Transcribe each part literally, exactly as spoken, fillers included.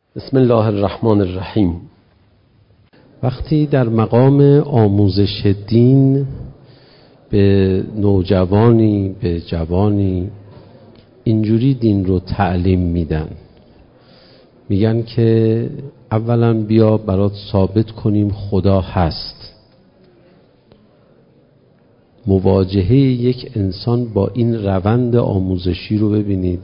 بسم الله الرحمن الرحیم. وقتی در مقام آموزش دین به نوجوانی، به جوانی اینجوری دین رو تعلیم میدن، میگن که اولا بیا برات ثابت کنیم خدا هست. مواجهه یک انسان با این روند آموزشی رو ببینید،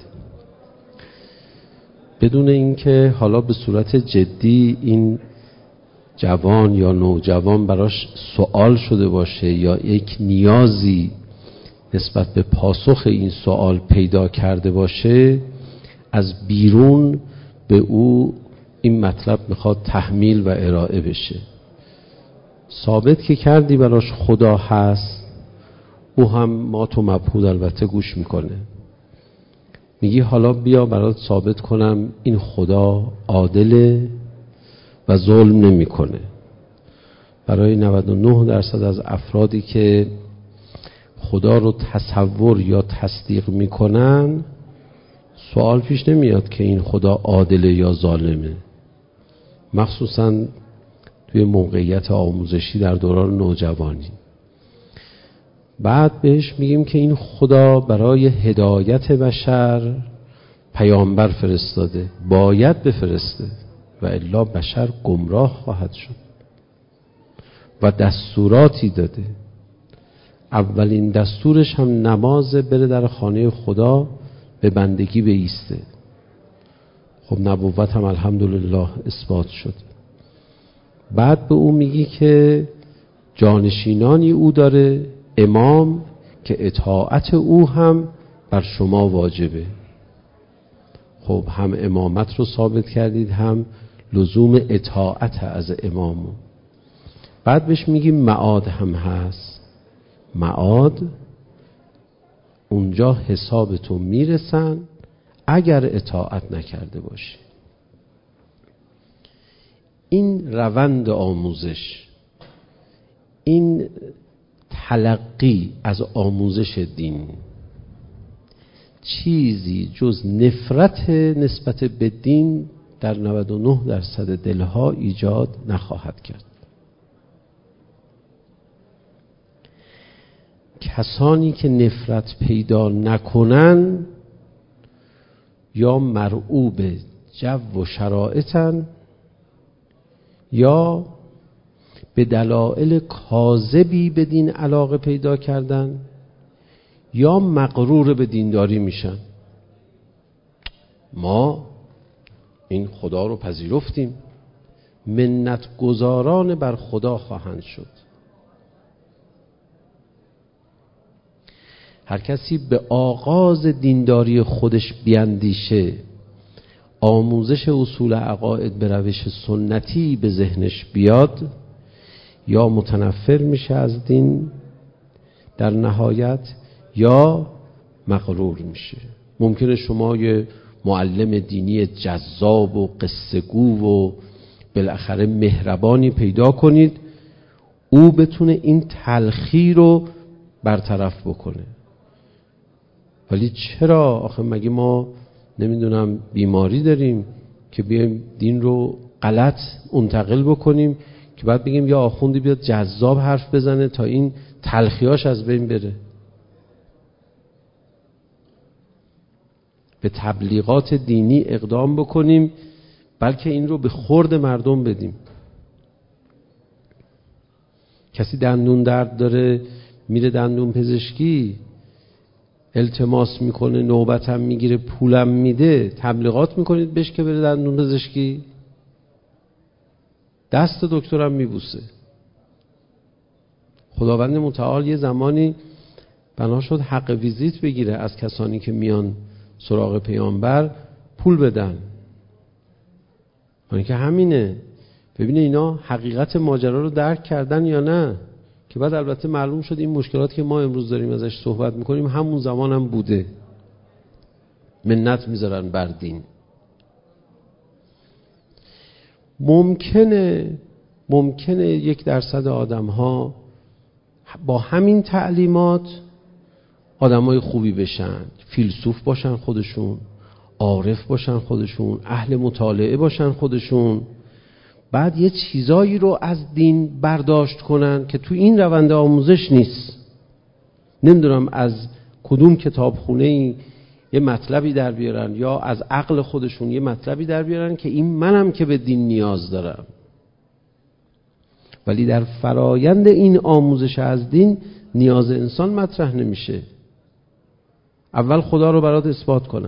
بدون اینکه حالا به صورت جدی این جوان یا نوجوان براش سوال شده باشه یا یک نیازی نسبت به پاسخ این سوال پیدا کرده باشه، از بیرون به او این مطلب میخواد تحمیل و ارائه بشه. ثابت که کردی براش خدا هست، او هم ما تو مبهود البته گوش میکنه. میگی حالا بیا برات ثابت کنم این خدا عادله و ظلم نمیکنه. برای نود و نه درصد از افرادی که خدا رو تصور یا تصدیق میکنن، سوال پیش نمیاد که این خدا عادله یا ظالمه، مخصوصا توی موقعیت آموزشی در دوران نوجوانی. بعد بهش میگیم که این خدا برای هدایت بشر پیامبر فرستاده، باید بفرسته و الا بشر گمراه خواهد شد، و دستوراتی داده. اولین دستورش هم نماز، بره در خانه خدا به بندگی بایسته. خب نبوت هم الحمدلله اثبات شد. بعد به او میگی که جانشینانی او داره، امام، که اطاعت او هم بر شما واجبه. خب هم امامت رو ثابت کردید، هم لزوم اطاعت از امامو. بعد بهش میگیم معاد هم هست. معاد اونجا حسابتون میرسن اگر اطاعت نکرده باشی. این روند آموزش، این تلقی از آموزش دین، چیزی جز نفرت نسبت به دین در نود و نه درصد دلها ایجاد نخواهد کرد. کسانی که نفرت پیدا نکنن یا مرعوب جو و شرایطن، یا به دلایل کاذبی به دین علاقه پیدا کردن، یا مغرور به دینداری میشن. ما این خدا رو پذیرفتیم، منت گزاران بر خدا خواهند شد. هر کسی به آغاز دینداری خودش بیندیشه، آموزش اصول عقاید به روش سنتی به ذهنش بیاد، یا متنفر میشه از دین در نهایت، یا مغرور میشه. ممکنه شما یه معلم دینی جذاب و قصه گو و بالاخره مهربانی پیدا کنید، او بتونه این تلخی رو برطرف بکنه. ولی چرا؟ آخه مگه ما نمیدونم بیماری داریم که بیایم دین رو غلط منتقل بکنیم که بعد بگیم یا آخوندی بیاد جذاب حرف بزنه تا این تلخیاش از بین بره؟ به تبلیغات دینی اقدام بکنیم، بلکه این رو به خورد مردم بدیم. کسی دندون درد داره، میره دندون پزشکی، التماس میکنه، نوبتم میگیره، پولم میده، تبلیغات میکنید بهش که بره دندون پزشکی؟ دست دکترم میبوسه. خداوند متعال یه زمانی بنا شد حق ویزیت بگیره از کسانی که میان سراغ پیامبر، پول بدن. یعنی که همینه. ببینه اینا حقیقت ماجرا رو درک کردن یا نه، که بعد البته معلوم شد این مشکلات که ما امروز داریم ازش صحبت میکنیم همون زمان هم بوده. منت میذارن بر دین. ممکنه ممکنه یک درصد آدم ها با همین تعلیمات آدمای خوبی بشن، فیلسوف باشن خودشون، عارف باشن خودشون، اهل مطالعه باشن خودشون، بعد یه چیزایی رو از دین برداشت کنن که تو این روند آموزش نیست. نمیدونم از کدوم کتابخونه‌ای یه مطلبی در بیارن یا از عقل خودشون یه مطلبی در بیارن که این منم که به دین نیاز دارم، ولی در فرایند این آموزش از دین نیاز انسان مطرح نمیشه. اول خدا رو برات اثبات کنم،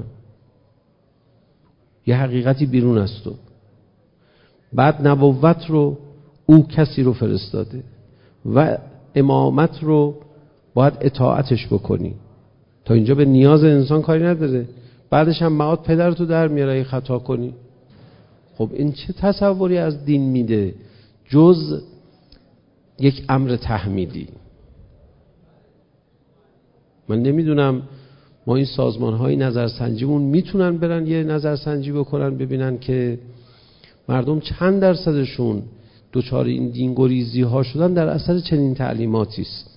یه حقیقتی بیرون از تو، بعد نبوت رو او کسی رو فرستاده و امامت رو باید اطاعتش بکنی. تا اینجا به نیاز انسان کاری نداره، بعدش هم معاد پدرتو در میاره ای خطا کنی. خب این چه تصوری از دین میده جز یک امر تحمیلی؟ من نمیدونم ما این سازمان های نظرسنجیمون میتونن برن یه نظرسنجی بکنن ببینن که مردم چند درصدشون دوچار این دینگریزی ها شدن در اثر چنین تعلیماتی است.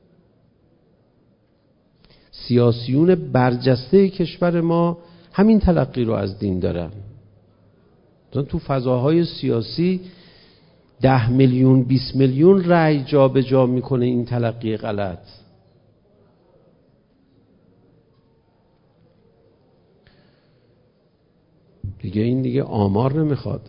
سیاسیون برجسته کشور ما همین تلقی رو از دین دارن. تو فضاهای سیاسی ده میلیون بیست میلیون رأی جا به جا میکنه این تلقی غلط. دیگه این دیگه آمار نمیخواد.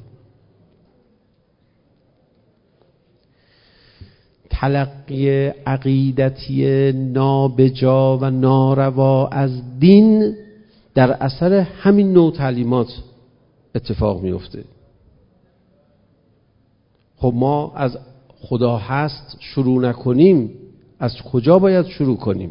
تلقی عقیدتی نابجا و ناروا از دین در اثر همین نوع تعلیمات اتفاق میفته. خب ما از خدا هست شروع نکنیم، از کجا باید شروع کنیم؟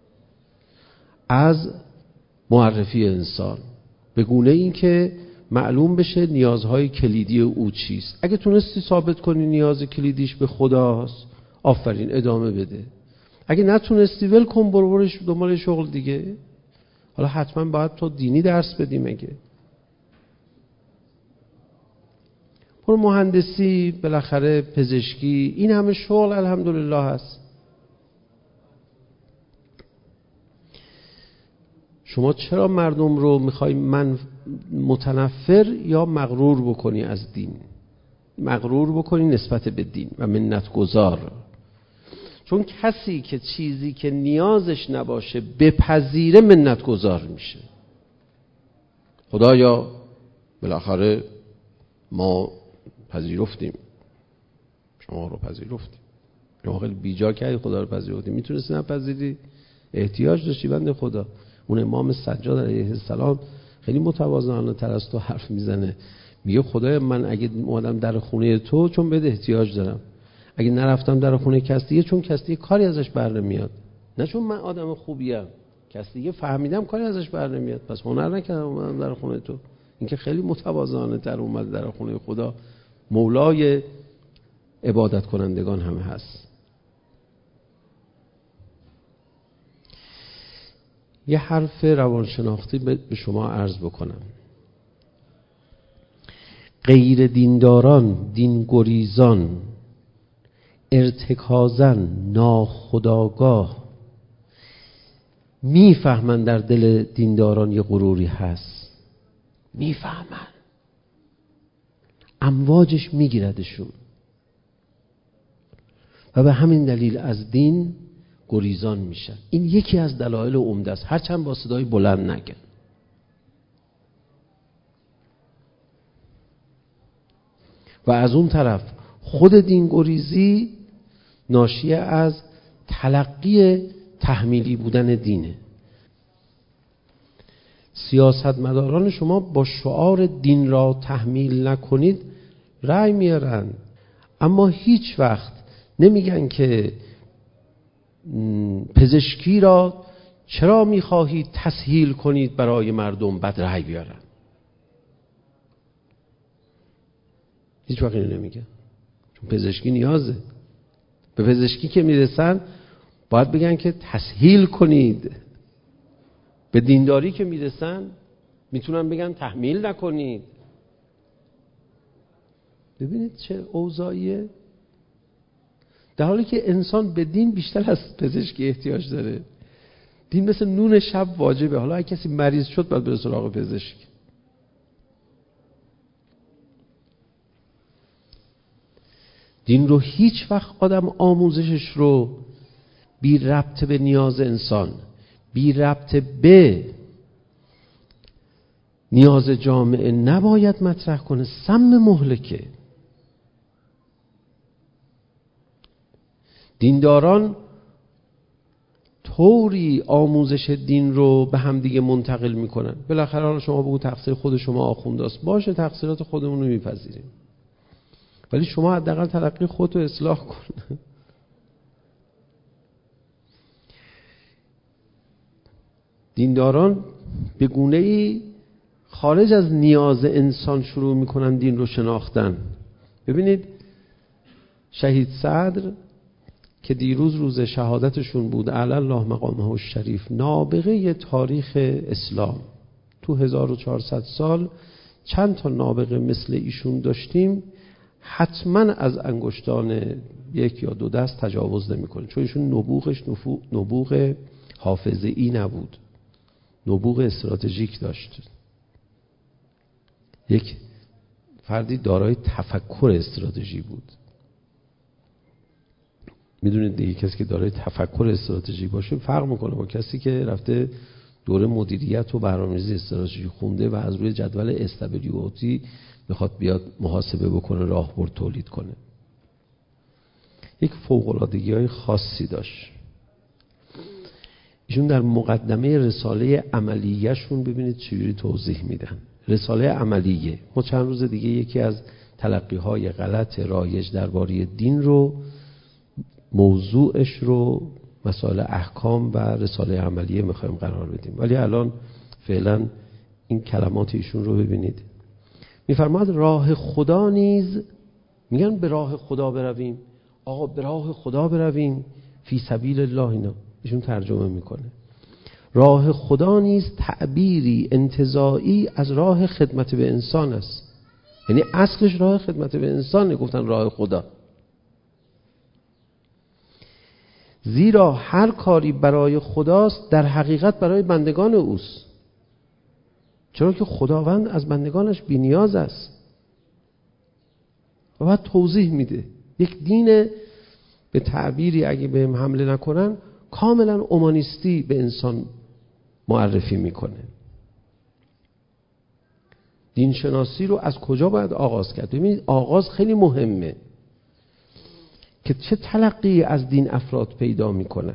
از معرفی انسان، به گونه این که معلوم بشه نیازهای کلیدی او چیست. اگه تونستی ثابت کنی نیاز کلیدیش به خداست، آفرین، ادامه بده. اگه نتونستی ول کن، برو برش دنبال شغل دیگه. حالا حتما باید تو دینی درس بدی مگه؟ برو مهندسی، بالاخره پزشکی، این همه شغل الحمدلله هست. شما چرا مردم رو میخوای من متنفر یا مغرور بکنی از دین؟ مغرور بکنی نسبت به دین و منت گذار. چون کسی که چیزی که نیازش نباشه بپذیره منت گذار میشه. خدایا بالاخره ما پذیرفتیم، شما رو پذیرفتیم، شما خیلی بیجا کردی خدا رو پذیرفتیم، میتونستی نپذیری؟ احتیاج داشتی بنده خدا. اون امام سجاد علیه السلام خیلی متواضعانه تر از تو حرف میزنه، میگه خدای من اگه اومدم در خونه تو چون بهت احتیاج دارم، اگه نرفتم در خونه کس دیگه چون کس دیگه کاری ازش بر نمیاد، نه چون من آدم خوبیم، کس دیگه فهمیدم کاری ازش بر نمیاد، پس هنر نکردم اومدم در خونه تو. این که خیلی متواضعانه تر اومد در خونه خدا، مولای عبادت کنندگان همه هست. یه حرف روانشناختی به شما عرض بکنم. غیر دینداران، دین گریزان، ارتکازن، ناخودآگاه میفهمن در دل دینداران یه غروری هست، میفهمن، امواجش میگیردشون و به همین دلیل از دین گریزان میشن. این یکی از دلایل عمده است، هرچند با صدای بلند نگن. و از اون طرف خود دینگریزی ناشی از تلقی تحمیلی بودن دینه. سیاستمداران شما با شعار دین را تحمیل نکنید رأی میارن، اما هیچ وقت نمیگن که پزشکی را چرا میخواهید تسهیل کنید برای مردم بعد رأی بیارن. هیچ وقت اینو نمیگن، چون پزشکی نیازه. به پزشکی که میرسن باید بگن که تسهیل کنید. به دینداری که میرسن میتونن بگن تحمیل نکنید. ببینید چه اوضاعیه. در حالی که انسان به دین بیشتر از پزشکی احتیاج داره. دین مثل نون شب واجبه. حالا اگه کسی مریض شد باید بره سراغ پزشک. دین رو هیچ وقت آدم آموزشش رو بی ربط به نیاز انسان، بی ربط به نیاز جامعه نباید مطرح کنه. سم مهلکه. دینداران طوری آموزش دین رو به هم دیگه منتقل میکنن. بالاخره حالا شما بگو تقصیر خود شما آخونداست، باشه تقصیرات خودمون رو میپذیریم، ولی شما حداقل تلقی خودت رو اصلاح کن. دینداران به گونه‌ای خارج از نیاز انسان شروع میکنن دین رو شناختن. ببینید شهید صدر که دیروز روز شهادتشون بود، اعلی الله مقامه الشریف، نابغه تاریخ اسلام، تو هزار و چهارصد سال چند تا نابغه مثل ایشون داشتیم، حتما از انگشتان یک یا دو دست تجاوز نمی‌کنه، چون ایشون نبوغش نبوغ حافظه‌ای نبود، نبوغ استراتژیک داشت. یک فردی دارای تفکر استراتژی بود. میدونید دیگه کسی که دارای تفکر استراتژی باشه فرق میکنه با کسی که رفته دوره مدیریت و برنامه‌ریزی استراتژی خونده و از روی جدول استابیلیتی بخواد بیاد محاسبه بکنه، راهبرد تولید کنه. یک فوق‌العادگی‌های خاصی داشت. ایشون در مقدمه رساله عملیه‌شون ببینید چجوری توضیح میدن. رساله عملیه، ما چند روز دیگه یکی از تلقی‌های غلط رایج درباره دین رو، موضوعش رو مسائل احکام و رساله عملیه میخوایم قرار بدیم، ولی الان فعلا این کلمات ایشون رو ببینید. میفرماد راه خدا نیز، میگن به راه خدا برویم، آقا به راه خدا برویم، فی سبیل الله، اینا ایشون ترجمه میکنه. راه خدا نیز تعبیری انتزاعی از راه خدمت به انسان است. یعنی اصلش راه خدمت به انسان، گفتن راه خدا. زیرا هر کاری برای خداست در حقیقت برای بندگان اوست، چرا که خداوند از بندگانش بی‌نیاز است. و بعد توضیح میده یک دین به تعبیری اگه بهم حمله نکنن کاملا اومانیستی به انسان معرفی میکنه. دین شناسی رو از کجا باید آغاز کرد؟ ببینید آغاز خیلی مهمه که چه تلقی از دین افراد پیدا میکنن.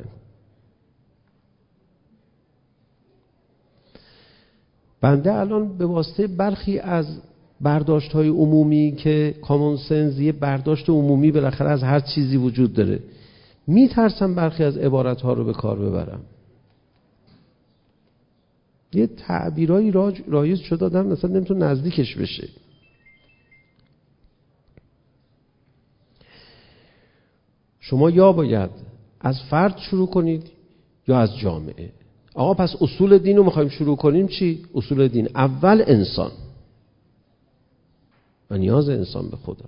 بنده الان به واسطه برخی از برداشت‌های عمومی که کامون سنس، یه برداشت عمومی بالاخره از هر چیزی وجود داره، میترسم برخی از عبارت‌ها رو به کار ببرم. یه تعبیرایی رایج شد آدم مثلا نمیتونه نزدیکش بشه. شما یا باید از فرد شروع کنید یا از جامعه. آقا پس اصول دین رو میخوایم شروع کنیم چی؟ اصول دین اول انسان و نیاز انسان به خدا،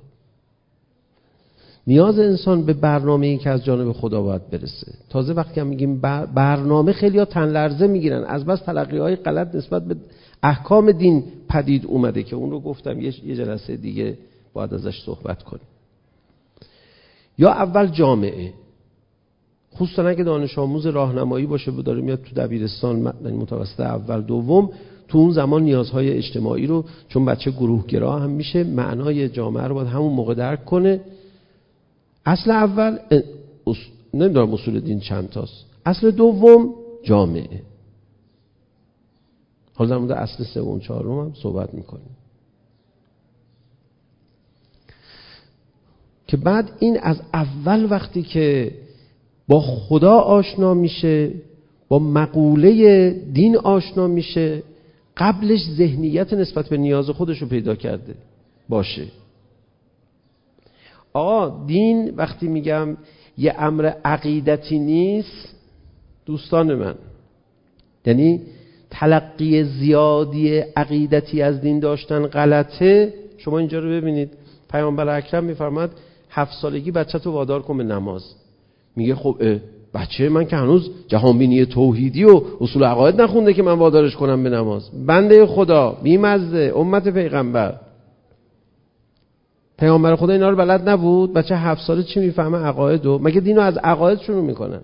نیاز انسان به برنامه‌ای که از جانب خدا باید برسه. تازه وقتی هم میگیم برنامه، خیلی ها تن لرزه میگیرن از بس تلقی‌های غلط نسبت به احکام دین پدید اومده که اون رو گفتم یه جلسه دیگه باید ازش صحبت کنیم. یا اول جامعه، خصوصا اگه دانش آموز راهنمایی باشه و داره میاد تو دبیرستان متوسط اول دوم، تو اون زمان نیازهای اجتماعی رو، چون بچه گروهگرا هم میشه، معنای جامعه رو باید همون موقع درک کنه. اصل اول اص... نمیدونم اصول دین چند تاست، اصل دوم جامعه. حالا در مورد اصل سوم چهارم هم صحبت میکنیم که بعد این از اول وقتی که با خدا آشنا میشه، با مقوله دین آشنا میشه، قبلش ذهنیت نسبت به نیاز خودش رو پیدا کرده باشه. آقا دین وقتی میگم یه امر عقیدتی نیست دوستان من، یعنی تلقی زیادی عقیدتی از دین داشتن غلطه. شما اینجا رو ببینید، پیامبر اکرم میفرماد هفت سالگی بچه تو وادار کن به نماز. میگه خب بچه من که هنوز جهانبینی توحیدی و اصول عقاید نخونده که من وادارش کنم به نماز. بنده خدا، بیمزه، امت پیغمبر. پیامبر خدا اینا رو بلد نبود؟ بچه هفت ساله چی میفهمه عقایدو؟ مگه دینو از عقاید شروع میکنن؟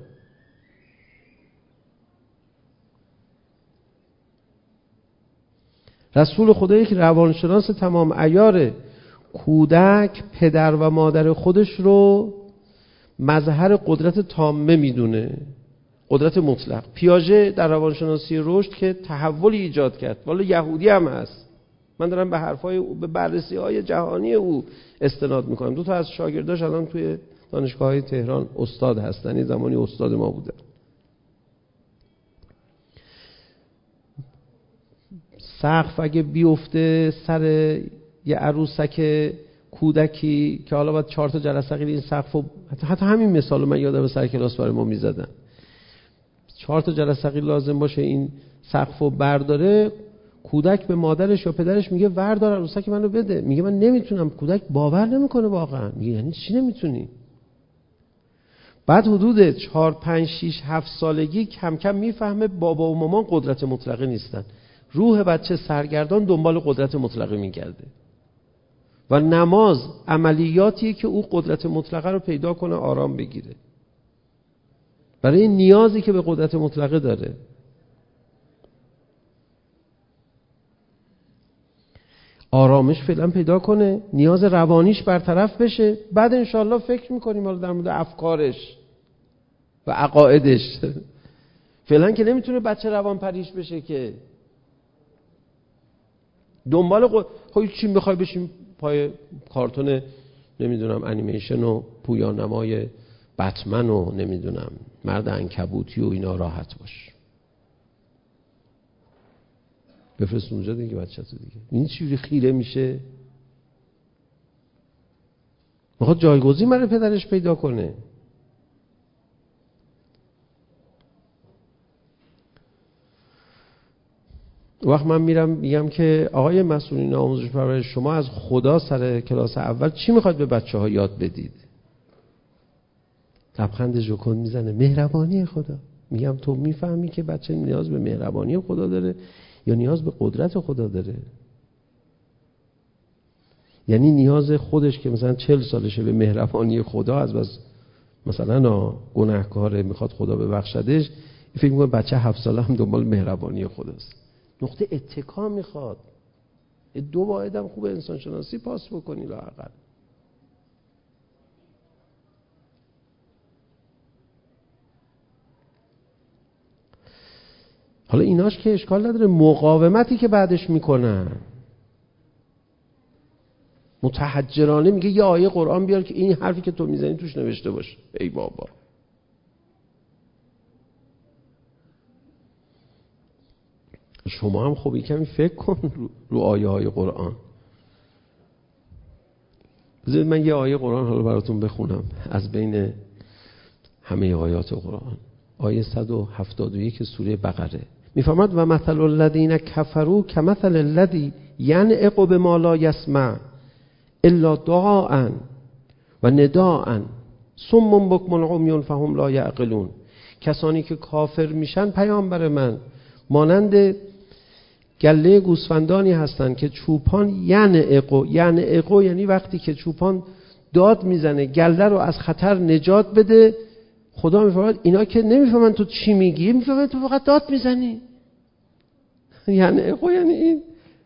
رسول خدا یک روانشناس تمام عیاره. کودک پدر و مادر خودش رو مظهر قدرت تامه میدونه، قدرت مطلق. پیاژه در روانشناسی رشد که تحولی ایجاد کرد، والا یهودی هم هست، من دارم به حرفای او، به بررسی های جهانی او استناد میکنم. دو تا از شاگرداش الان توی دانشگاه های تهران استاد هستن، این زمانی استاد ما بودن. سقف اگه بیفته سر یه عروسک کودکی که حالا باید چهار تا جرثقیل این سقفو، حتی, حتی همین مثالو من یادم سر کلاس برای ما میزدن، چهار تا جرثقیل لازم باشه این سقفو برداره، کودک به مادرش یا پدرش میگه وردار عروسک منو بده، میگه من نمیتونم. کودک باور نمیکنه واقعا، میگه یعنی چی نمیتونی؟ بعد حدود چهار پنج شش هفت سالگی کم کم میفهمه بابا و مامان قدرت مطلقه نیستن. روح بچه سرگردان دنبال قدرت مطلقه میگرده و نماز عملیاتیه که او قدرت مطلقه رو پیدا کنه، آرام بگیره، برای این نیازی که به قدرت مطلقه داره. آرامش فعلا پیدا کنه، نیاز روانیش برطرف بشه، بعد انشالله فکر میکنیم حالا در مورد افکارش و عقایدش. فعلا که نمیتونه بچه روان پریش بشه که دنبال قد... خب چی میخوای بشیم پای کارتون نمیدونم انیمیشن و پویانمای بتمن و نمیدونم مرد عنکبوتی و اینا راحت باش، بفرست اونجا دیگه بچه تو دیگه. این چیزی خیره میشه، میخواد جایگزین برای پدرش پیدا کنه. وقت من میرم میگم که آقای مسئولین آموزش پرورش، شما از خدا سر کلاس اول چی میخواد به بچه ها یاد بدید؟ لبخند ژوکن میزنه، مهربانی خدا. میگم تو میفهمی که بچه نیاز به مهربانی خدا داره یا نیاز به قدرت خدا داره؟ یعنی نیاز خودش که مثلا چهل سالشه به مهربانی خدا، از بس مثلا گناهکاره میخواد خدا ببخشدش، فکر میکنه بچه هفت ساله هم دنبال مهربانی خداست. نقطه اتکا میخواد. دو واحدم خوب انسان شناسی پاس بکنی لااقل. حالا ایناش که اشکال نداره، مقاومتی که بعدش میکنن متحجرانه میگه یه آیه قرآن بیار که این حرفی که تو میزنی توش نوشته باشه. ای بابا، شما هم خوبی کمی فکر کن رو, رو آیه های قرآن. بذارید من یه آیه قرآن حالا براتون بخونم از بین همه آیات قرآن. آیه صد و هفتاد و یک سوره بقره میفرماد و مثل الذین کفروا کمثل الذی ینعق بما لا یسمع الا دعاء و نداء صم بکم عمی فهم لا یعقلون. کسانی که کافر میشن پیامبر من مانند گله گوسفندانی هستند که چوپان ینعق، ینعق یعنی وقتی که چوپان داد میزنه گله رو از خطر نجات بده. خدا میفرماید اینا که نمیفهمن تو چی میگی، میفهمن تو فقط داد میزنی. ینعق یعنی این،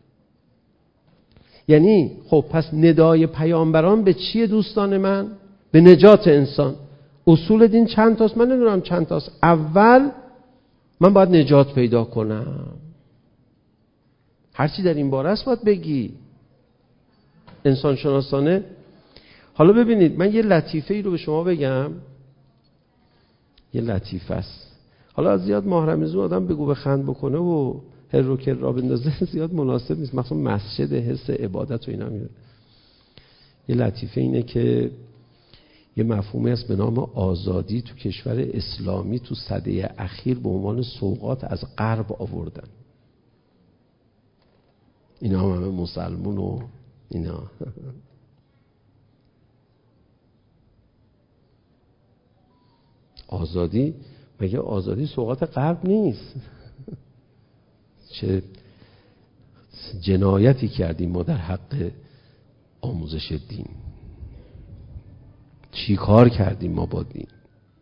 یعنی خب پس ندای پیامبران به چیه دوستان من؟ به نجات انسان. اصول دین چند تاست؟ من نمیدونم چند تاست. اول من باید نجات پیدا کنم، هرچی در این باره است باید بگی انسان شناسانه. حالا ببینید من یه لطیفه ای رو به شما بگم، یه لطیفه است. حالا زیاد ماهرمیزون آدم بگو بخند بکنه و هر رو که را بندازه زیاد مناسب نیست، مثلا مسجد حس عبادت و اینا میره. یه لطیفه اینه که یه مفهومی است به نام آزادی تو کشور اسلامی تو سده اخیر به عنوان سوغات از غرب آوردن. اینا هم همه مسلمون و اینا. آزادی مگه آزادی سوغات غرب نیست؟ چه جنایتی کردیم ما در حق آموزش دین. چی کار کردیم ما با دین؟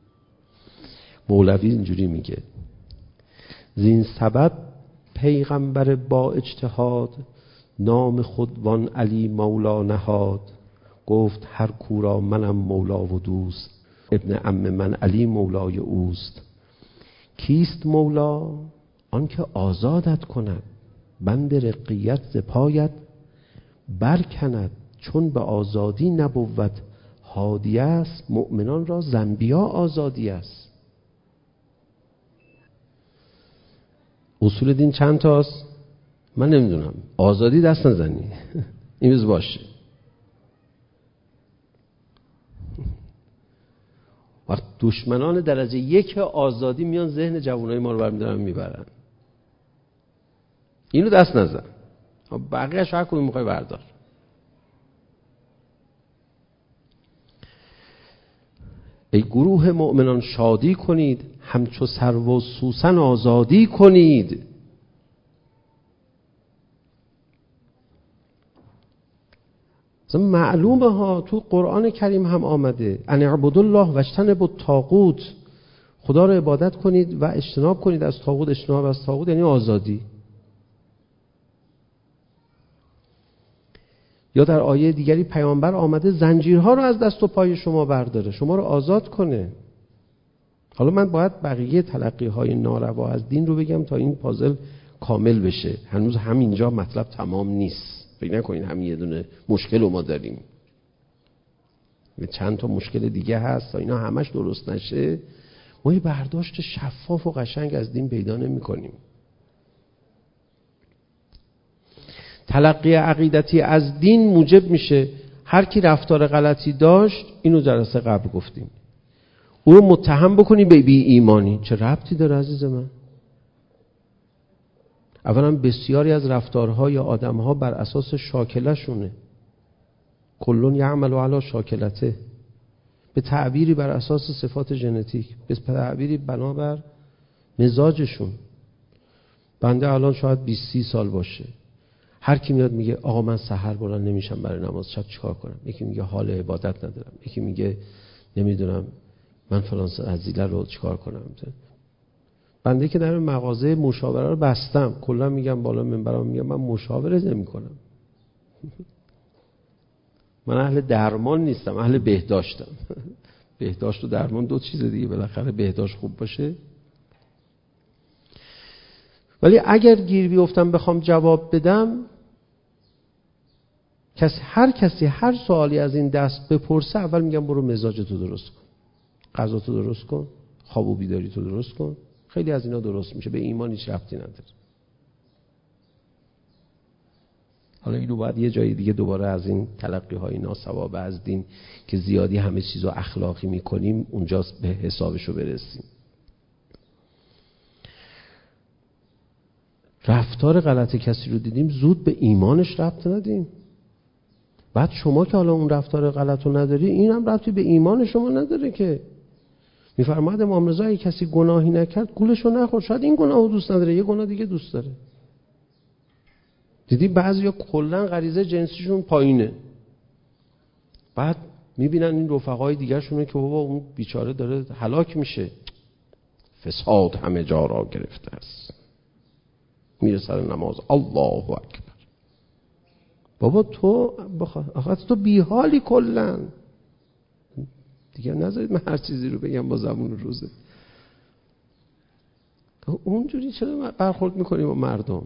مولوی اینجوری میگه: زین سبب پیغمبر با اجتهاد، نام خود وان علی مولا نهاد. گفت هر کورا منم مولا و دوست، ابن عم من علی مولای اوست. کیست مولا؟ آن که آزادت کند، بند رقیت ز پایت برکند. چون به آزادی نبود هادی است، مؤمنان را زنبیا آزادی است. اصول دین چند تاست؟ من نمیدونم. آزادی دست نزنی این روز باشه. وقت دشمنان درجه یک آزادی میان ذهن جوانای ما رو برمیدارن میبرن. اینو دست نزن، بقیه‌اش هر کدوم میخوای بردار. ای گروه مؤمنان شادی کنید، همچو سرو و سوسن آزادی کنید. مثلا معلومه ها، تو قرآن کریم هم آمده: ان اعبدوا الله واجتنبوا الطاغوت. خدا رو عبادت کنید و اجتناب کنید از طاغوت. اجتناب از طاغوت یعنی آزادی. یا در آیه دیگری پیامبر آمده زنجیرها رو از دست و پای شما برداره، شما رو آزاد کنه. حالا من باید بقیه تلقی‌های ناروا از دین رو بگم تا این پازل کامل بشه. هنوز همینجا مطلب تمام نیست. فکر نکنین همین یه دونه مشکل رو ما داریم، چند تا مشکل دیگه هست. تا اینا همش درست نشه ما یه برداشت شفاف و قشنگ از دین پیدا نمی کنیم. تلقی عقیدتی از دین موجب میشه هر کی رفتار غلطی داشت، اینو جلسه قبل گفتیم، او رو متهم بکنی به بی ایمانی. چه ربطی داره عزیز من؟ اولا بسیاری از رفتارهای آدمها بر اساس شاکله شونه. کلون یعمل علی شاکلته، به تعبیری بر اساس صفات ژنتیک، به تعبیری بنابر مزاجشون. بنده الان شاید بیست سی سال باشه، هر کی میاد میگه آقا من سحر بلند نمیشم برای نماز شب چیکار کنم؟ یکی میگه حال عبادت ندارم، یکی میگه نمیدونم من فلان عزیله رو چیکار کنم. بنده که در مغازه مشاوره رو بستم، کلا میگم بالا منبرام میگم من مشاوره نمی‌کنم. من اهل درمان نیستم، اهل بهداشتم. بهداشت و درمان دو چیز دیگه، بالاخره بهداشت خوب باشه. ولی اگر گیر بیفتم بخوام جواب بدم، کسی هر کسی هر سوالی از این دست بپرسه، اول میگم برو مزاجتو درست کن، غذاتو درست کن، خواب و بیداری تو درست کن. خیلی از اینا درست میشه، به ایمان هیچ ربطی نداره. حالا اینو باید یه جای دیگه دوباره از این تلقی های ناصواب از دین که زیادی همه چیزو اخلاقی میکنیم اونجا به حسابشو برسیم. رفتار غلط کسی رو دیدیم زود به ایمانش ربط ندیم. بعد شما که حالا اون رفتار غلط رو نداری، این هم ربطی به ایمان شما نداره که. میفرماید امام رضا کسی گناهی نکرد گولشو نخور، شاید این گناهو دوست نداره، یه گناه دیگه دوست داره. دیدی بعضیا کلا غریزه جنسیشون پایینه، بعد میبینن این رفقای دیگه شونه که بابا اون بیچاره داره هلاک میشه، فساد همه جا را گرفته است، میره سر نماز الله اکبر. بابا تو بخواه تو بیحالی کلا دیگه، نذارید من هر چیزی رو بگم با زبون روزه. اونجوری چرا برخورد میکنیم با مردم؟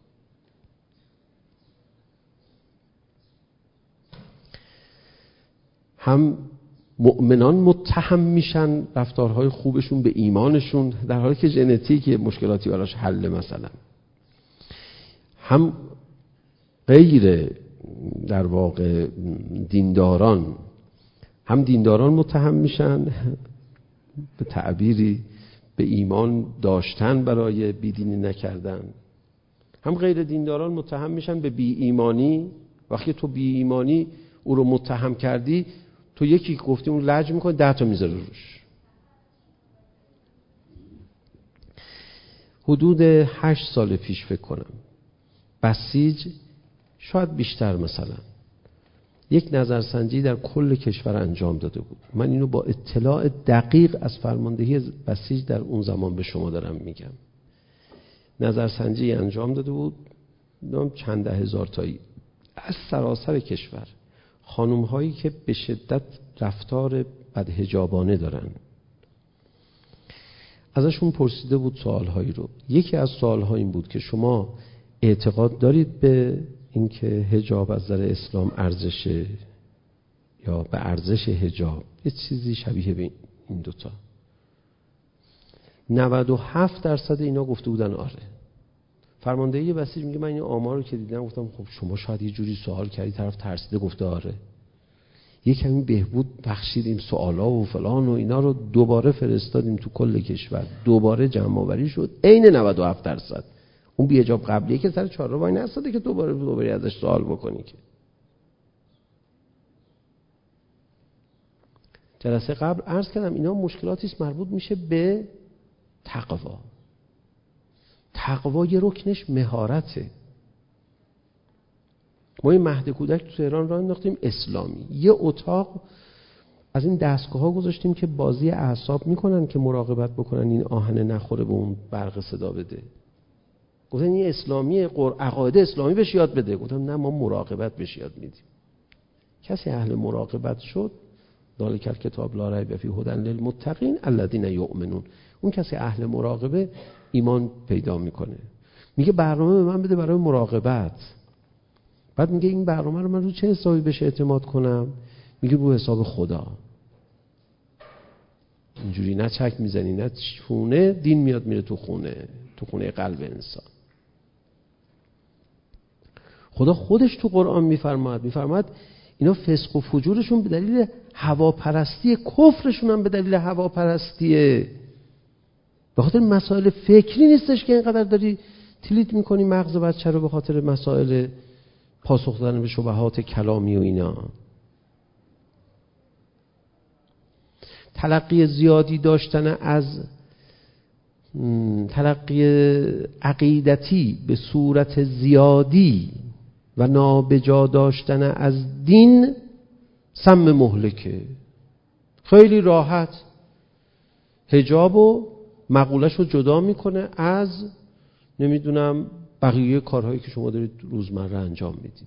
هم مؤمنان متهم میشن رفتارهای خوبشون به ایمانشون، در حالی که ژنتیک مشکلاتی براش حل مثلا. هم غیر در واقع دینداران، هم دینداران متهم میشن به تعبیری به ایمان داشتن برای بیدینی نکردن، هم غیر دینداران متهم میشن به بی ایمانی. وقتی تو بی ایمانی او رو متهم کردی، تو یکی گفتی اون لج میکنه، ده تا میذاره روش. حدود هشت سال پیش فکر کنم بسیج، شاید بیشتر، مثلا یک نظرسنجی در کل کشور انجام داده بود. من اینو با اطلاع دقیق از فرماندهی بسیج در اون زمان به شما دارم میگم. نظرسنجی انجام داده بود، نام چند ده هزار تایی از سراسر کشور، خانم هایی که به شدت رفتار بدحجابانه دارن. ازشون پرسیده بود سوال هایی رو. یکی از سوال ها این بود که شما اعتقاد دارید به اینکه حجاب از نظر اسلام ارزشه یا به ارزش حجاب؟ یه چیزی شبیه به این دوتا. نود و هفت درصد اینا گفته بودن آره. فرماندهی بسیج میگه من این آمار رو که دیدم گفتم خب شما شاید یه جوری سوال کردی طرف ترسیده گفته آره. یه کمی بهبود بخشیدیم سوالا و فلان و اینا رو دوباره فرستادیم تو کل کشور، دوباره جمع آوری شد عین نود و هفت درصد. اون بی حجاب قبلیه که سر چهار رو وای نستاده که دوباره دوباره ازش سوال بکنی. که جلسه قبل عرض کردم اینا مشکلاتی است مربوط میشه به تقوا. تقوا یه رکنش مهارته. ما این مهد کودک تو تهران راه انداختیم اسلامی، یه اتاق از این دستگاه ها گذاشتیم که بازی اعصاب میکنن که مراقبت بکنن این آهنه نخوره به اون برق صدا بده. گفتن این اسلامی عقاید اسلامی بهش یاد بده. گفتم نه ما مراقبت بهش یاد میدیم. کسی اهل مراقبت شد ذالک الکتاب لا ریب فیه هدی للمتقین الذین یؤمنون. اون کسی اهل مراقبه ایمان پیدا میکنه. میگه برنامه به من بده برای مراقبت. بعد میگه این برنامه رو من رو چه حسابی بهش اعتماد کنم؟ میگه رو حساب خدا. اینجوری نه چک میزنی نه چونه، دین میاد میره تو خونه، تو خونه قلب انسان. خدا خودش تو قرآن میفرماد میفرماد اینا فسق و فجورشون به دلیل هواپرستی، کفرشون هم به دلیل هواپرستیه. به خاطر مسائل فکری نیستش که اینقدر داری تلیت میکنی مغز بچه رو به خاطر مسائل پاسخ دادن به شبهات کلامی و اینا. تلقی زیادی داشتن از تلقی عقیدتی به صورت زیادی و نابجا داشتن از دین سم مهلکه. خیلی راحت حجاب و مقولش رو جدا میکنه از نمیدونم بقیه کارهایی که شما دارید روزمره انجام میدید.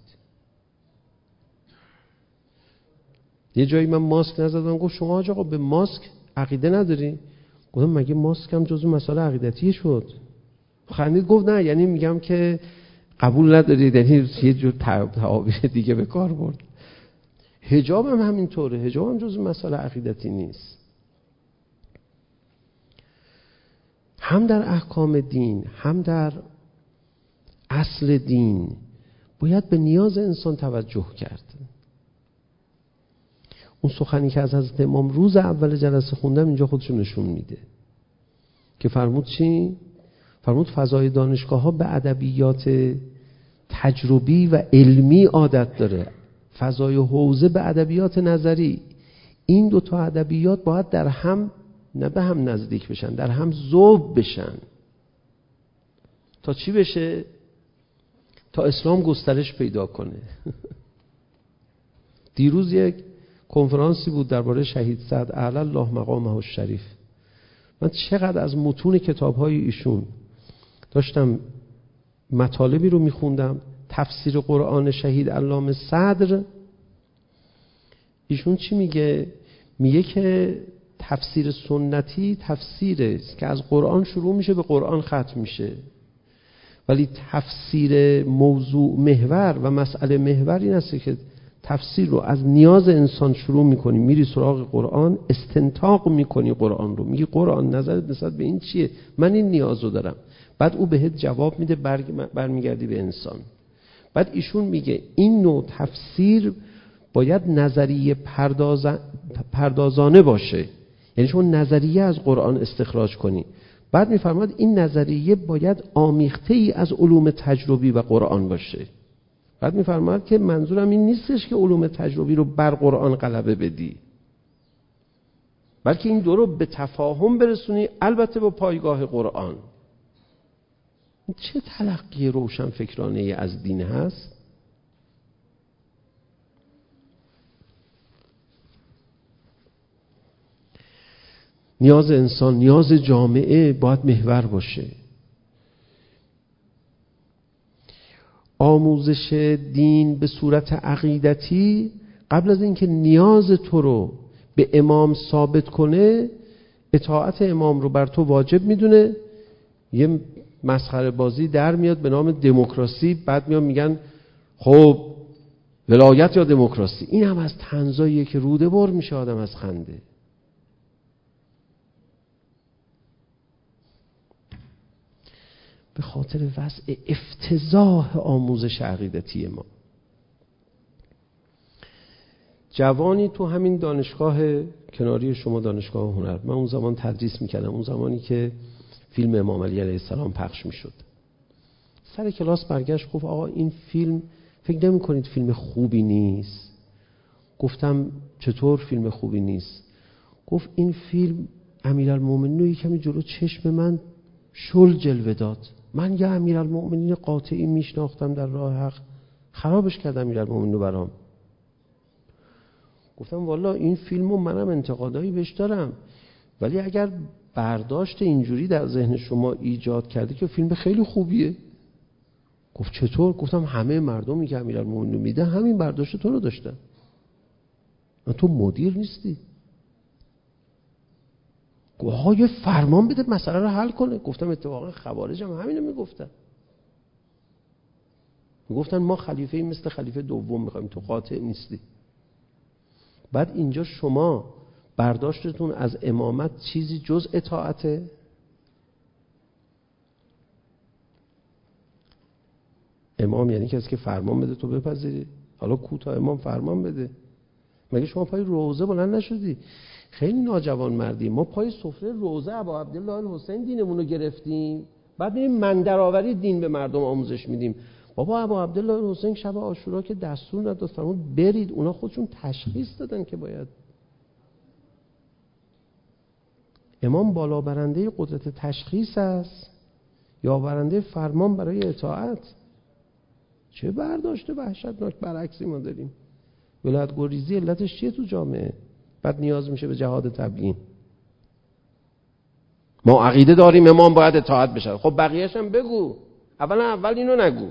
یه جایی من ماسک نزدم، گفت شما آقا به ماسک عقیده نداری؟ گفتم مگه ماسک هم جزو مسائل عقیدتی شد؟ خندید گفت نه یعنی میگم که قبول ندارید، یعنی یه جور تعابیر دیگه به کار برد. حجاب هم همینطوره، حجاب هم جزو مسائل عقیدتی نیست. هم در احکام دین هم در اصل دین باید به نیاز انسان توجه کرد. اون سخنی که از حضرت امام روز اول جلسه خوندم اینجا خودشون نشون میده که فرمود چی؟ فرمود فضای دانشگاه ها به ادبیات تجربی و علمی عادت داره، فضای حوزه به ادبیات نظری. این دو تا ادبیات باید در هم نه به هم نزدیک بشن، در هم ذوب بشن. تا چی بشه؟ تا اسلام گسترش پیدا کنه. دیروز یک کنفرانسی بود درباره شهید سعد اعلی الله مقامه الشریف. من چقدر از متون کتاب‌های ایشون داشتم مطالبی رو می‌خوندم. تفسیر قرآن شهید علامه صدر، ایشون چی میگه؟ میگه که تفسیر سنتی تفسیره که از قرآن شروع میشه به قرآن ختم میشه، ولی تفسیر موضوع محور و مسئله محور این است که تفسیر رو از نیاز انسان شروع میکنی، میری سراغ قرآن، استنتاق میکنی قرآن رو، میگی قرآن نظرت نسبت به این چیه؟ من این نیاز رو دارم. بعد او بهت جواب میده، برمیگردی به انسان. بعد ایشون میگه این نوع تفسیر باید نظریه پردازن... پردازانه باشه، یعنی شما نظریه از قرآن استخراج کنی. بعد میفرماد این نظریه باید آمیخته ای از علوم تجربی و قرآن باشه. بعد میفرماد که منظورم این نیستش که علوم تجربی رو بر قرآن غلبه بدی، بلکه این دو رو به تفاهم برسونی، البته با پایگاه قرآن. چه تلقی روشن فکرانه از دین هست؟ نیاز انسان، نیاز جامعه باید محور باشه. آموزش دین به صورت عقیدتی قبل از اینکه نیاز تو رو به امام ثابت کنه، اطاعت امام رو بر تو واجب میدونه. یه مسخره بازی در میاد به نام دموکراسی، بعد میان میگن خب ولایت یا دموکراسی. این هم از طنزاییه که روده بر میشه آدم از خنده. به خاطر وضع افتضاح آموزش عقیدتی ما. جوانی تو همین دانشگاه کناری شما، دانشگاه هنر، من اون زمان تدریس میکردم، اون زمانی که فیلم امام علی علیه السلام پخش میشد، سر کلاس برگشت گفت آقا این فیلم فکر نمی کنید فیلم خوبی نیست؟ گفتم چطور فیلم خوبی نیست؟ گفت این فیلم امیرالمومنین رو یکمی جلو چشم من شل جلوه داد. من یه امیرالمومنین قاطعی میشناختم در راه حق، خرابش کرد امیرالمومنین رو برام. گفتم والا این فیلمو منم انتقادایی بهش دارم، ولی اگر برداشت اینجوری در ذهن شما ایجاد کرده که فیلم خیلی خوبیه. گفت چطور؟ گفتم همه مردمی که امیرالمومنین میده همین برداشت تو رو داشتن. تو مدیر نیستی. گفت آقا یه فرمان بده مسئله رو حل کنه. گفتم اتفاقا خوارج هم همینو میگفتن. میگفتن ما خلیفه مثل خلیفه دوم میخوایم، تو قاطع نیستی. بعد اینجا شما برداشتتون از امامت چیزی جز اطاعته؟ امام یعنی کسی که فرمان بده تو بپذیری؟ حالا کوتاه امام فرمان بده. مگه شما پای روزه بلند نشدی؟ خیلی ناجوان مردی. ما پای سفره روزه ابا عبدالله الحسین دینمون رو گرفتیم، بعد میریم من درآوری دین به مردم آموزش میدیم. بابا ابا عبدالله الحسین شب عاشورا که دستور نداد فرمود برید، اونا خودشون تشخیص دادن که باید. امام بالا برنده قدرت تشخیص است یا برنده فرمان برای اطاعت؟ چه برداشت وحشتناک برعکسی ما داریم. ولایت گریزی علتش چیه تو جامعه؟ بعد نیاز میشه به جهاد تبیین. ما عقیده داریم امام باید اطاعت بشه. خب بقیه‌اش هم بگو. اولا اول اینو نگو،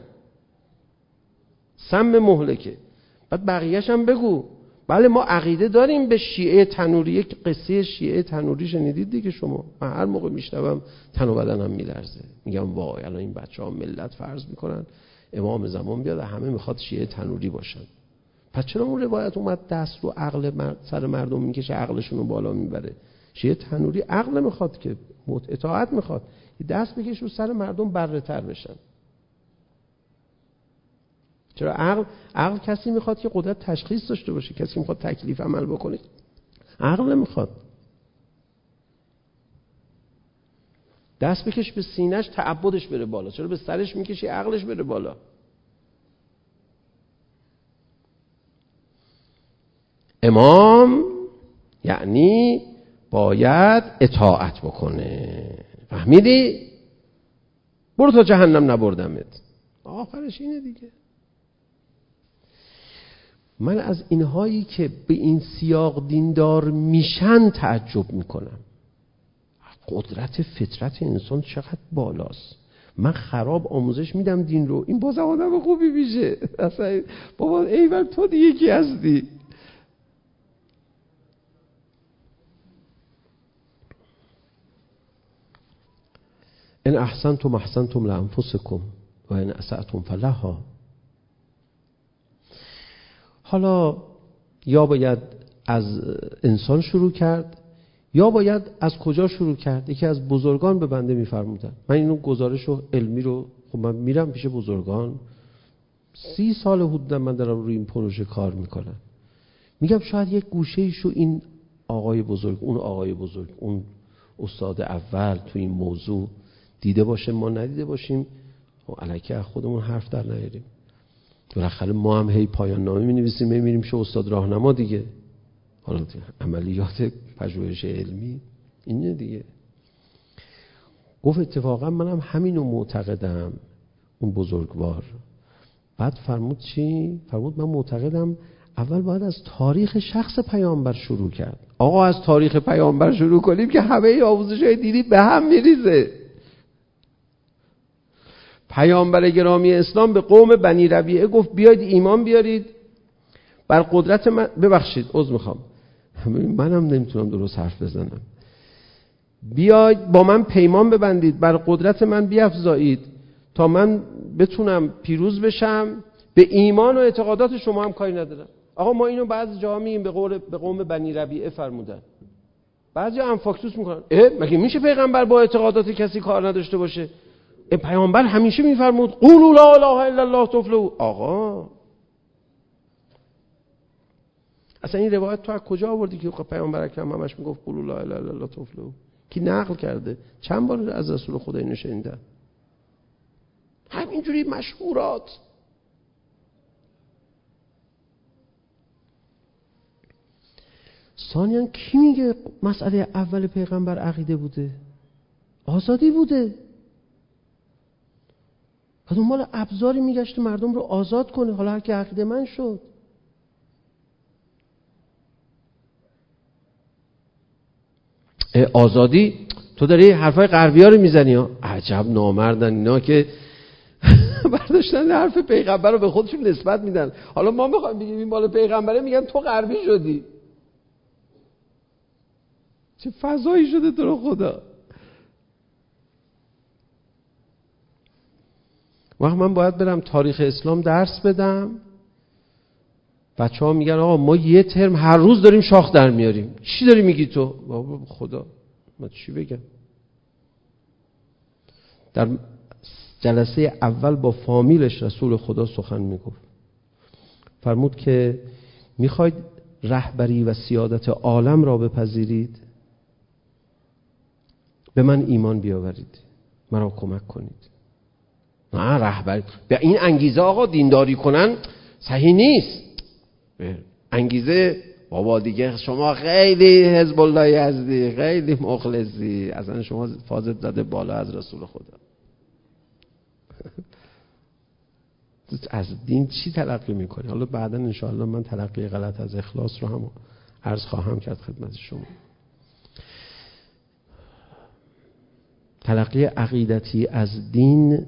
سم مهلکه. بعد بقیه‌اش هم بگو. بله ما عقیده داریم به شیعه تنوری. یک قصه شیعه تنوری شنیدید دیگه شما؟ من هر موقع میشنوم تن و بدنم میلرزه. میگم وای الان این بچه‌ها ملت فرض میکنن امام زمان بیاد همه میخواد شیعه تنوری باشن. پس چرا اون روایت اومد دست رو عقل مرد سر مردم میکشه، عقلشون رو بالا میبره؟ شیعه تنوری عقل میخواد که اطاعت میخواد، دست بکش رو سر مردم بره تر بشن. چرا عقل عقل کسی میخواد که قدرت تشخیص داشته باشه، کسی میخواد تکلیف عمل بکنه. عقل نمیخواد. دست بکش به سینه‌اش تعبدش بره بالا، چرا به سرش میکشی عقلش بره بالا؟ امام یعنی باید اطاعت بکنه. فهمیدی؟ برو تا جهنم نبردمت. آخرش اینه دیگه. من از اینهایی که به این سیاق دیندار میشن تعجب میکنم. قدرت فطرت انسان چقدر بالاست. من خراب آموزش میدم دین رو، این باز آدم خوبی میشه. اصلا بابا ایول تو دیگه کی هستی؟ ان احسنتم احسنتم لانفسکم و ان اسأتم فلها. حالا یا باید از انسان شروع کرد یا باید از کجا شروع کرد؟ یکی از بزرگان به بنده میفرمودن، من اینو گزارش و علمی رو خب من میرم پیش بزرگان، سی سال حدودا من دارم روی این پروژه کار میکنم، میگم شاید یک گوشه‌ایشو این آقای بزرگ، اون آقای بزرگ، اون استاد اول تو این موضوع دیده باشه، ما ندیده باشیم و الکی از خودمون حرف در نیاریم. بالاخره ما هم هی پایان نامه می‌نویسیم می‌میریم شه استاد راهنما دیگه. حالا عملیات پژوهش علمی اینه دیگه. گفت اتفاقا منم همینو معتقدم اون بزرگوار. بعد فرمود چی؟ فرمود من معتقدم اول باید از تاریخ شخص پیامبر شروع کرد. آقا از تاریخ پیامبر شروع کنیم که همه آموزش‌های دینی به هم میریزه. پیامبر گرامی اسلام به قوم بنی ربیعه گفت بیاید ایمان بیارید بر قدرت من. ببخشید عذر میخوام، منم نمیتونم درست حرف بزنم. بیاید با من پیمان ببندید، بر قدرت من بیفزایید تا من بتونم پیروز بشم. به ایمان و اعتقادات شما هم کاری ندارم. آقا ما اینو بعضی جاها میگیم به قول به قوم بنی ربیعه فرمودن. بعضی انفاکسوس میکنن اه مگه میشه پیغمبر با اعتقادات کسی کار نداشته باشه؟ پیامبر همیشه میفرمود قولوا لا اله الا الله تفلحوا. آقا اصلا این روایت تو از کجا آوردی که پیامبر اکرم همش میگفت قولوا لا اله الا الله تفلحوا؟ کی نقل کرده؟ چند بار از رسول خدا اینو شنیدن؟ همینجوری مشهورات. ثانیاً کی میگه مسئله اول پیغمبر عقیده بوده؟ آزادی بوده. بعد اون مال ابزاری میگشت مردم رو آزاد کنه. حالا هر کی عقیده من شد. آزادی تو داری حرفای غربی‌ها رو میزنی ها. عجب نامردن اینا که برداشتن حرف پیغمبر رو به خودشون نسبت میدن. حالا ما میخوایم بگیم این مال پیغمبره، میگن تو غربی شدی. چه فضایی شده تو رو خدا. وقت من باید برم تاریخ اسلام درس بدم، بچه ها میگن آقا ما یه ترم هر روز داریم شاخ در میاریم. چی داری میگی تو؟ بابا خدا من چی بگم؟ در جلسه اول با فامیلش رسول خدا سخن میگفت. فرمود که میخواید رهبری و سیادت عالم را بپذیرید، به من ایمان بیاورید، مرا کمک کنید. نه رهبری به این انگیزه آقا دینداری کنن صحیح نیست. انگیزه بابا دیگه شما خیلی حزب اللهی هستی، خیلی مخلصی، اصلا شما فازت زده بالا از رسول خدا. از دین چی تلقی میکنی؟ حالا بعدا انشاءالله من تلقی غلط از اخلاص رو هم عرض خواهم کرد خدمت شما. تلقی عقیدتی از دین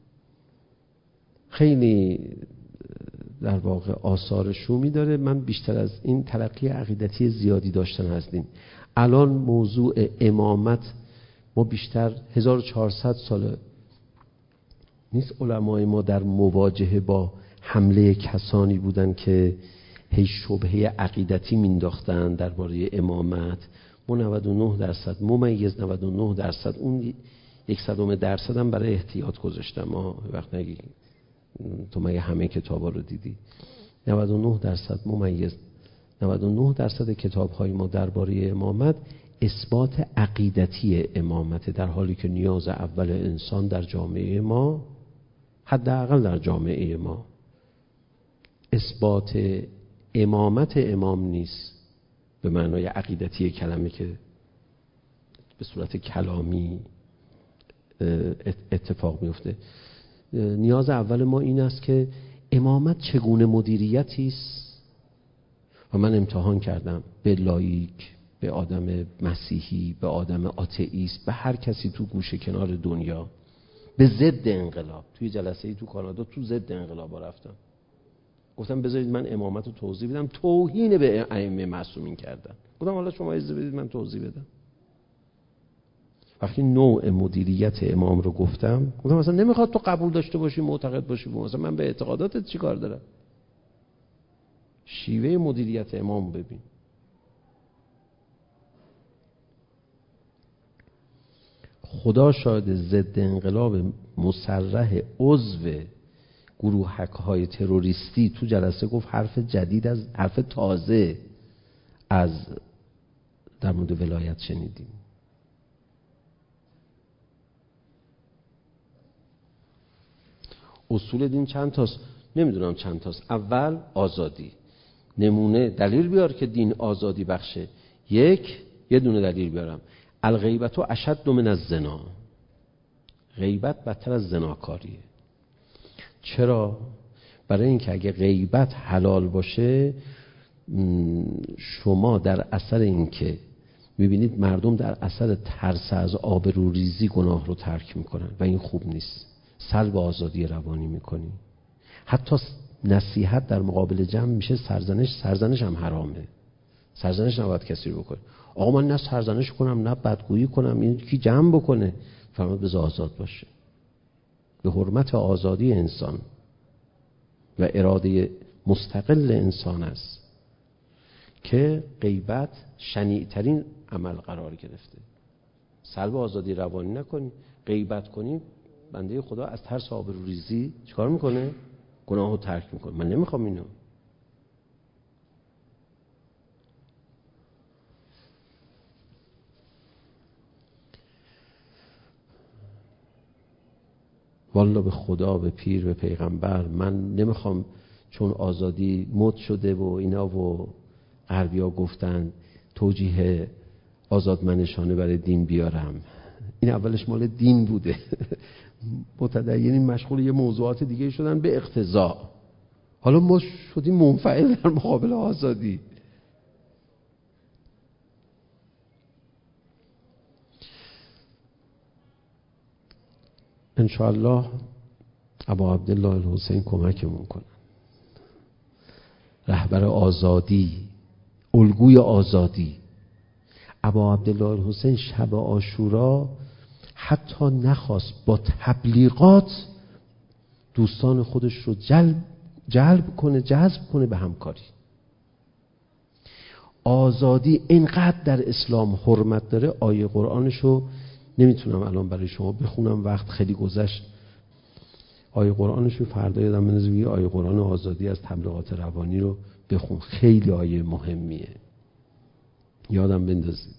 خیلی در واقع آثار شومی داره. من بیشتر از این تلقی عقیدتی زیادی داشتن از دین. الان موضوع امامت ما بیشتر هزار و چهارصد ساله نیست علمای ما در مواجهه با حمله کسانی بودن که هی شبهه عقیدتی مینداختن درباره امامت. ما نود و نه درصد ممیز نود و نه درصد اون یک صدم درصد هم برای احتیاط گذاشتم. ما وقت نگی تو مگه همه کتابا رو دیدی؟ نود و نه درصد ممیز نود و نه درصد کتاب‌های ما درباره امامت اثبات عقیدتی امامت، در حالی که نیاز اول انسان در جامعه ما، حداقل در جامعه ما، اثبات امامت امام نیست به معنای عقیدتی کلمه که به صورت کلامی اتفاق میفته. نیاز اول ما این است که امامت چگونه مدیریتی است. و من امتحان کردم به لایک، به آدم مسیحی، به آدم آتئیست، به هر کسی تو گوشه کنار دنیا، به ضد انقلاب. توی جلسه‌ای تو کانادا تو ضد انقلاب رفتم، گفتم بذارید من امامت رو توضیح بدم. توهین به ائمه معصومین کردن. گفتم حالا شما اجازه بدید من توضیح بدم. وقتی نوع مدیریت امام رو گفتم، گفتم مثلا نمیخواد تو قبول داشته باشی، معتقد باشی، مثلا من به اعتقاداتت چی کار دارم؟ شیوه مدیریت امام ببین. خدا شاهد ضد انقلاب مصرح عضو گروهک‌های تروریستی تو جلسه گفت حرف جدید از حرف تازه از در مورد ولایت شنیدیم. اصول دین چند تاست؟ نمیدونم چند تاست. اول آزادی. نمونه دلیل بیار که دین آزادی بخشه. یک یه دونه دلیل بیارم. الغیبت و اشد من الزنا. غیبت بدتر از زناکاریه. چرا؟ برای اینکه اگه غیبت حلال باشه، شما در اثر اینکه میبینید مردم در اثر ترس از آبروریزی گناه رو ترک میکنن و این خوب نیست، سلب آزادی روانی میکنی. حتی نصیحت در مقابل جمع میشه سرزنش، سرزنش هم حرامه. سرزنش نباید کسی رو بکنه. آقا من نه سرزنش کنم نه بدگویی کنم، این کی جمع بکنه؟ فرمود بذار آزاد باشه. به حرمت آزادی انسان و اراده مستقل انسان است که غیبت شنیع‌ترین عمل قرار گرفته. سلب آزادی روانی نکنی، غیبت کنی، بنده خدا از ترس آبروریزی چیکار میکنه؟ گناهو ترک میکنه. من نمیخوام اینو. والله به خدا، به پیر، به پیغمبر من نمیخوام، چون آزادی مد شده و اینا و غربیا گفتن توجیه آزادمنشانه برای دین بیارم. این اولش مال دین بوده. متدینین مشغول یه موضوعات دیگه شدن به اقتضا. حالا ما شدیم منفعل در مقابل آزادی. انشاءالله ابا عبدالله الحسین کمکمون کنن. رهبر آزادی، الگوی آزادی. ابا عبدالله الحسین شب عاشورا حتی نخواست با تبلیغات دوستان خودش رو جلب جلب کنه، جذب کنه به همکاری. آزادی اینقدر در اسلام حرمت داره، آیه قرآنش رو نمیتونم الان برای شما بخونم، وقت خیلی گذشت. آیه قرآنش رو فردا یادم بنازم، آیه قرآن آزادی از تبلیغات روانی رو بخون، خیلی آیه مهمیه، یادم بندازید.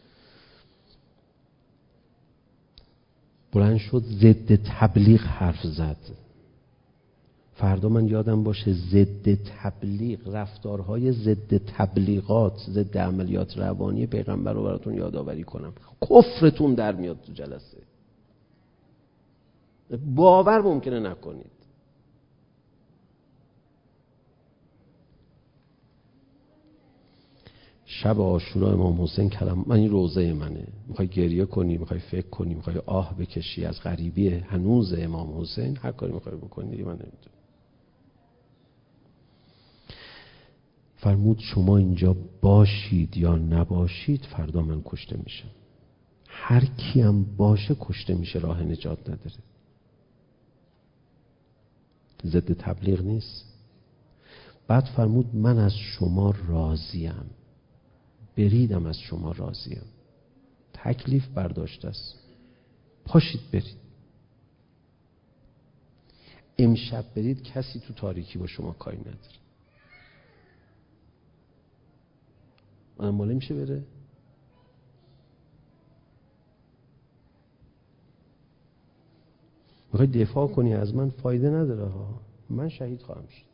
بلند شد ضد تبلیغ حرف زد. فردا من یادم باشه ضد تبلیغ، رفتارهای ضد تبلیغات، ضد عملیات روانی پیغمبر رو براتون یادآوری کنم. کفرتون در میاد تو جلسه، باور ممکنه نکنید. شب عاشورا امام حسین کلم، من این روزه منه، میخوای گریه کنی، میخوای فکر کنی، میخوای آه بکشی از غریبی هنوز امام حسین، هر کاری میخوای بکنی دیگه، من نمیدونم. فرمود شما اینجا باشید یا نباشید فردا من کشته میشم. هر کی هم باشه کشته میشه، راه نجات نداره. ضد تبلیغ نیست. بعد فرمود من از شما راضیم، بریدم از شما راضیم، تکلیف برداشته است، پاشید برید. امشب برید کسی تو تاریکی با شما کاری نداره. من ماله میشه بره؟ میخوای دفاع کنی از من، فایده نداره ها، من شهید خواهم شد.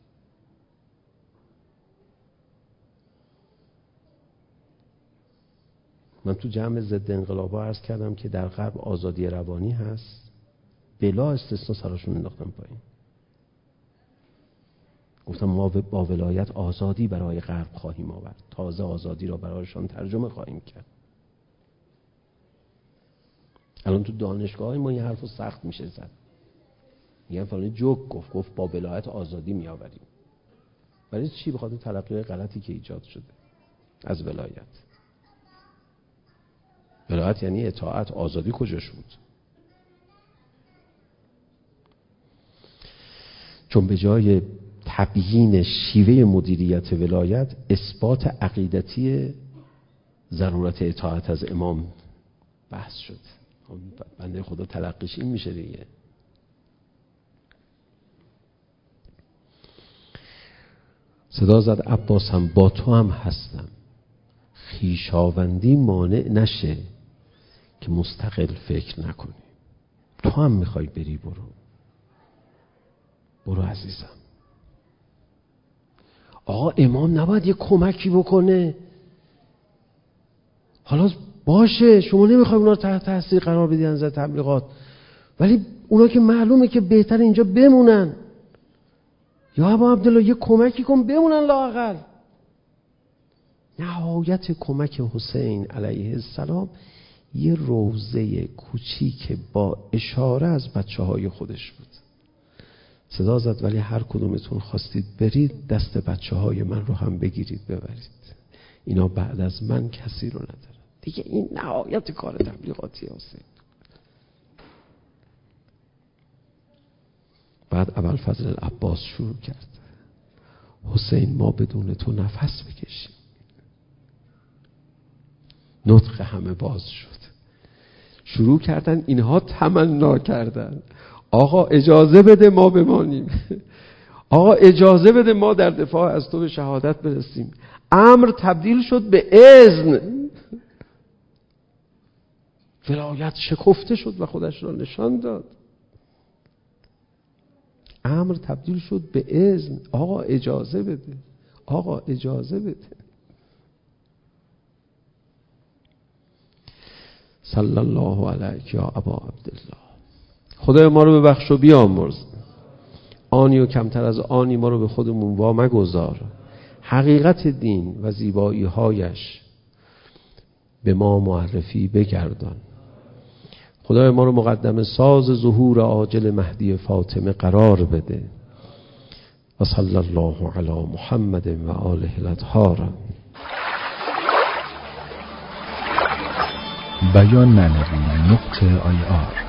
من تو جمع ضد انقلابا عرض کردم که در غرب آزادی روانی هست، بلا استثنا سراشون انداختم پایین. گفتم ما با ولایت آزادی برای غرب خواهیم آورد، تازه آزادی را برایشان ترجمه خواهیم کرد. الان تو دانشگاه ما این حرفو سخت میشه زد، میگن فلانی جوک گفت گفت با ولایت آزادی میآوریم. برای چی؟ بخاطر تلقی غلطی که ایجاد شده از ولایت. ولایت یعنی اطاعت، آزادی کجاش بود؟ چون به جای تبیین شیوه مدیریت ولایت، اثبات عقیدتی ضرورت اطاعت از امام بحث شد. بنده خدا تلقیش این میشه دیگه. صدا زد عباس هم با تو هم هستم، خویشاوندی مانع نشه که مستقل فکر نکنی. تو هم میخوای بری، برو برو عزیزم. آقا امام نباید یه کمکی بکنه؟ حالا باشه شما نمیخوای اونا رو تحت تاثیر قرار بدی از تبلیغات، ولی اونا که معلومه که بهتر اینجا بمونن. یا ابا عبدالله یه کمکی کن بمونن لااقل. نهایت کمک حسین علیه السلام یه روضه کوچیک با اشاره از بچه های خودش بود. صدا زد ولی هر کدومتون خواستید برید دست بچه های من رو هم بگیرید ببرید، اینا بعد از من کسی رو ندارن دیگه. این نهایت کار تبلیغاتی حسین. بعد ابوالفضل العباس شروع کرد، حسین ما بدون تو نفس بکشیم. نطق همه باز شد، شروع کردن اینها تمنا کردن آقا اجازه بده ما بمانیم، آقا اجازه بده ما در دفاع از تو به شهادت برسیم. امر تبدیل شد به اذن. ولایت شکفته شد و خودش را نشان داد. امر تبدیل شد به اذن. آقا اجازه بده، آقا اجازه بده. صلی الله علیک یا ابا عبدالله. خدای ما رو ببخش و بیامرز، آنی و کمتر از آنی ما رو به خودمون وا مگذار. حقیقت دین و زیبایی هایش به ما معرفی بگردان. خدای ما رو مقدم ساز ظهور عاجل مهدی فاطمه قرار بده. و صلی الله علی محمد و آله الاطهار. بیان معنوی نقطه آی آر